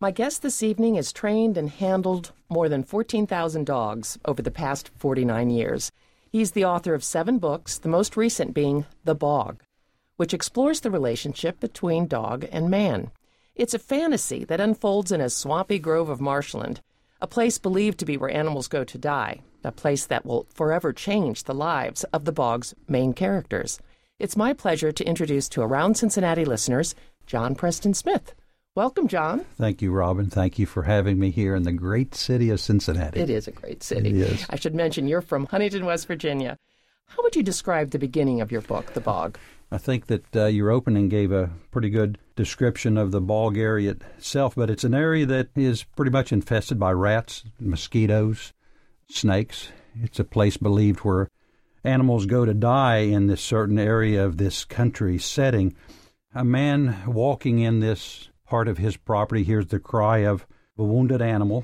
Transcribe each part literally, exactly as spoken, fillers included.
My guest this evening has trained and handled more than fourteen thousand dogs over the past forty-nine years. He's the author of seven books, the most recent being The Bog, which explores the relationship between dog and man. It's a fantasy that unfolds in a swampy grove of marshland, a place believed to be where animals go to die, a place that will forever change the lives of the Bog's main characters. It's my pleasure to introduce to Around Cincinnati listeners, John Preston Smith. Welcome, John. Thank you, Robin. Thank you for having me here in the great city of Cincinnati. It is a great city. It is. I should mention you're from Huntington, West Virginia. How would you describe the beginning of your book, The Bog? I think that uh, your opening gave a pretty good description of the bog area itself, but it's an area that is pretty much infested by rats, mosquitoes, snakes. It's a place believed where animals go to die in this certain area of this country setting. A man walking in this part of his property hears the cry of a wounded animal,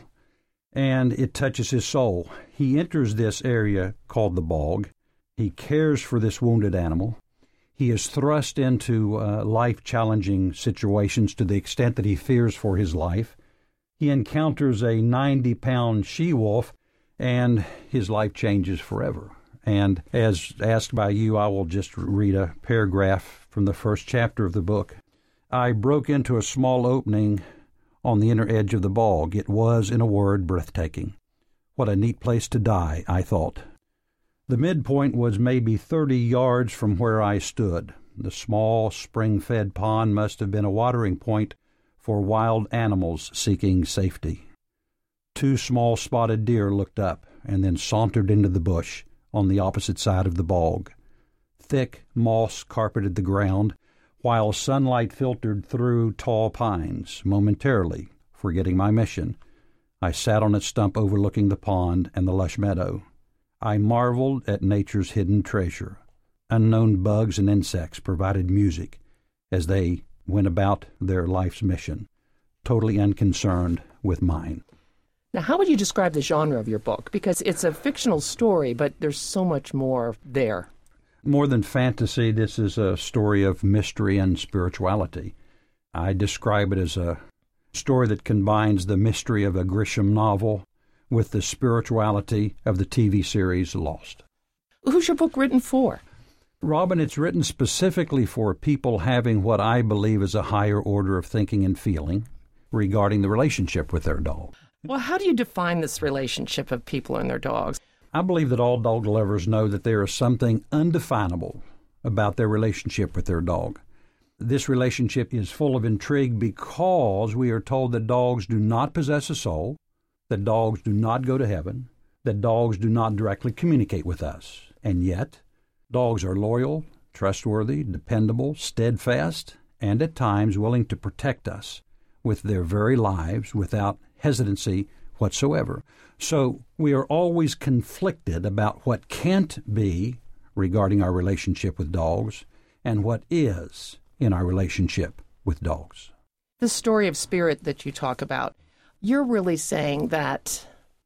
and it touches his soul. He enters this area called the bog. He cares for this wounded animal. He is thrust into uh, life-challenging situations to the extent that he fears for his life. He encounters a ninety-pound she-wolf, and his life changes forever. And as asked by you, I will just read a paragraph from the first chapter of the book. I broke into a small opening on the inner edge of the bog. It was, in a word, breathtaking. What a neat place to die, I thought. The midpoint was maybe thirty yards from where I stood. The small, spring-fed pond must have been a watering point for wild animals seeking safety. Two small spotted deer looked up and then sauntered into the bush on the opposite side of the bog. Thick moss carpeted the ground, while sunlight filtered through tall pines. Momentarily, forgetting my mission, I sat on a stump overlooking the pond and the lush meadow. I marveled at nature's hidden treasure. Unknown bugs and insects provided music as they went about their life's mission, totally unconcerned with mine. Now, how would you describe the genre of your book? Because it's a fictional story, but there's so much more there. More than fantasy, this is a story of mystery and spirituality. I describe it as a story that combines the mystery of a Grisham novel with the spirituality of the T V series Lost. Who's your book written for? Robin, it's written specifically for people having what I believe is a higher order of thinking and feeling regarding the relationship with their dog. Well, how do you define this relationship of people and their dogs? I believe that all dog lovers know that there is something undefinable about their relationship with their dog. This relationship is full of intrigue because we are told that dogs do not possess a soul, that dogs do not go to heaven, that dogs do not directly communicate with us. And yet, dogs are loyal, trustworthy, dependable, steadfast, and at times willing to protect us with their very lives without hesitancy whatsoever. So we are always conflicted about what can't be regarding our relationship with dogs and what is in our relationship with dogs. The story of spirit that you talk about, you're really saying that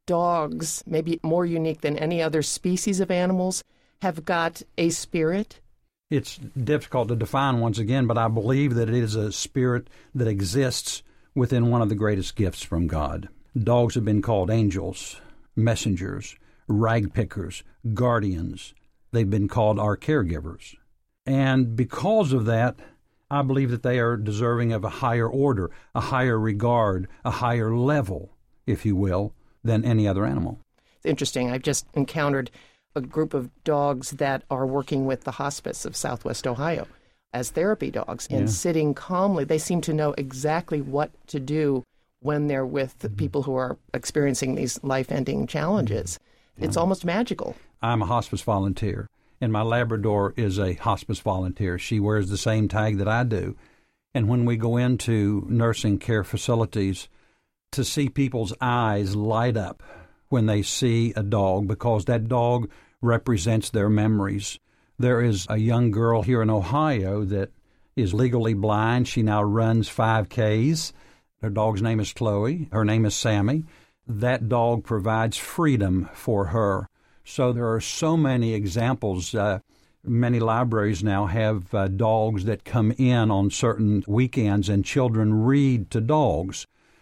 dogs, maybe more unique than any other species of animals, have got a spirit? It's difficult to define once again, but I believe that it is a spirit that exists within one of the greatest gifts from God. Dogs have been called angels, messengers, rag pickers, guardians. They've been called our caregivers. And because of that, I believe that they are deserving of a higher order, a higher regard, a higher level, if you will, than any other animal. It's interesting. I've just encountered a group of dogs that are working with the hospice of Southwest Ohio as therapy dogs and Yeah. sitting calmly. They seem to know exactly what to do when they're with mm-hmm. people who are experiencing these life-ending challenges. Mm-hmm. It's almost magical. I'm a hospice volunteer, and my Labrador is a hospice volunteer. She wears the same tag that I do. And when we go into nursing care facilities, to see people's eyes light up when they see a dog, because that dog represents their memories. There is a young girl here in Ohio that is legally blind. She now runs five Ks. Her dog's name is Chloe. Her name is Sammy. That dog provides freedom for her. So there are so many examples. Uh, many libraries now have uh, dogs that come in on certain weekends, and children read to dogs.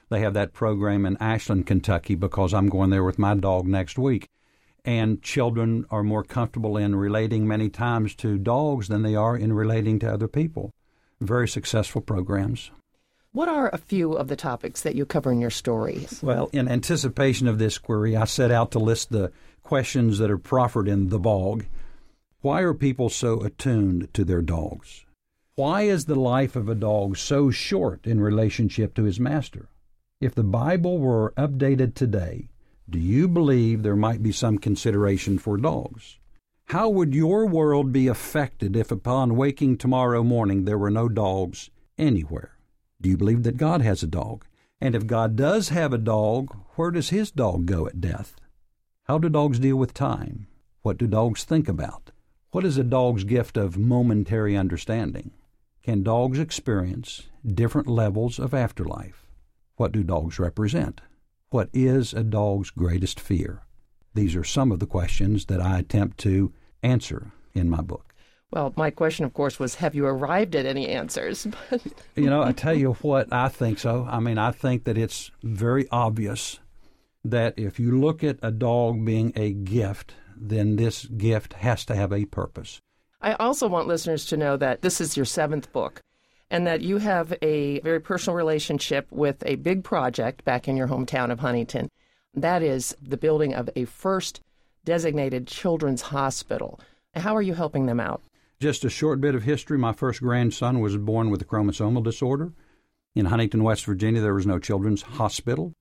They have that program in Ashland, Kentucky, because I'm going there with my dog next week. And children are more comfortable in relating many times to dogs than they are in relating to other people. Very successful programs. What are a few of the topics that you cover in your story? Well, in anticipation of this query, I set out to list the questions that are proffered in The Bog. Why are people so attuned to their dogs? Why is the life of a dog so short in relationship to his master? If the Bible were updated today, do you believe there might be some consideration for dogs? How would your world be affected if upon waking tomorrow morning there were no dogs anywhere? Do you believe that God has a dog? And if God does have a dog, where does his dog go at death? How do dogs deal with time? What do dogs think about? What is a dog's gift of momentary understanding? Can dogs experience different levels of afterlife? What do dogs represent? What is a dog's greatest fear? These are some of the questions that I attempt to answer in my book. Well, my question, of course, was, have you arrived at any answers? You know, I tell you what, I think so. I mean, I think that it's very obvious that if you look at a dog being a gift, then this gift has to have a purpose. I also want listeners to know that this is your seventh book and that you have a very personal relationship with a big project back in your hometown of Huntington. That is the building of a first designated children's hospital. How are you helping them out? Just a short bit of history. My first grandson was born with a chromosomal disorder. In Huntington, West Virginia, there was no children's hospital.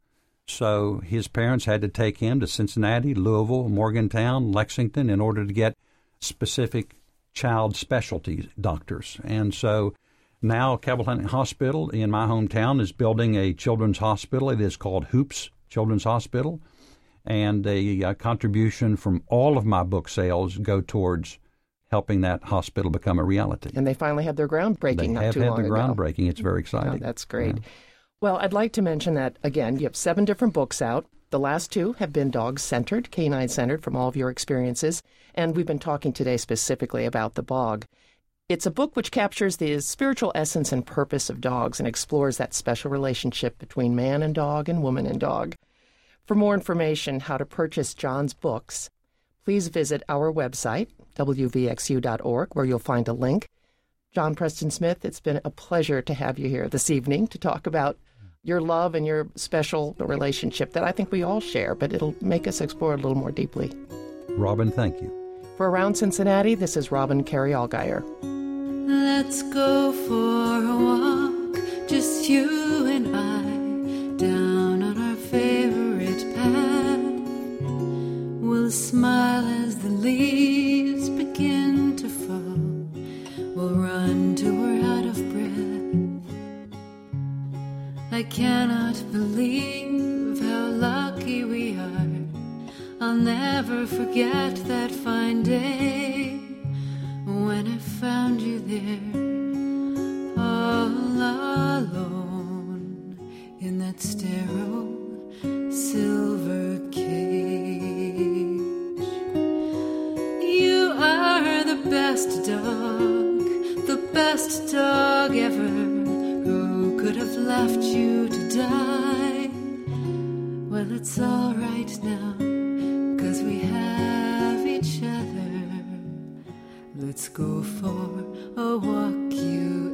So his parents had to take him to Cincinnati, Louisville, Morgantown, Lexington in order to get specific child specialty doctors. And so now Cabell Huntington Hospital in my hometown is building a children's hospital. It is called Hoops Children's Hospital. And a, a contribution from all of my book sales go towards helping that hospital become a reality. And they finally had their groundbreaking they not have too had long the ago. groundbreaking. It's very exciting. Oh, that's great. Yeah. Well, I'd like to mention that, again, you have seven different books out. The last two have been dog-centered, canine-centered from all of your experiences, and we've been talking today specifically about The Bog. It's a book which captures the spiritual essence and purpose of dogs and explores that special relationship between man and dog and woman and dog. For more information how to purchase John's books, please visit our website, w v x u dot org, where you'll find a link. John Preston Smith, it's been a pleasure to have you here this evening to talk about your love and your special relationship that I think we all share, but it'll make us explore it a little more deeply. Robin, thank you. For Around Cincinnati, this is Robin Carey Allgaier. Let's go for a walk, just you and I, down on our favorite path. We'll smile as the leaves begin to fall. We'll run till we're out of breath. I cannot believe how lucky we are. I'll never forget that fine day when I found you there, all alone in that sterile silver cage. You are the best dog, the best dog ever. Who could have left you to die? Well, it's all right now, 'cause we have each other. Let's go for a walk, you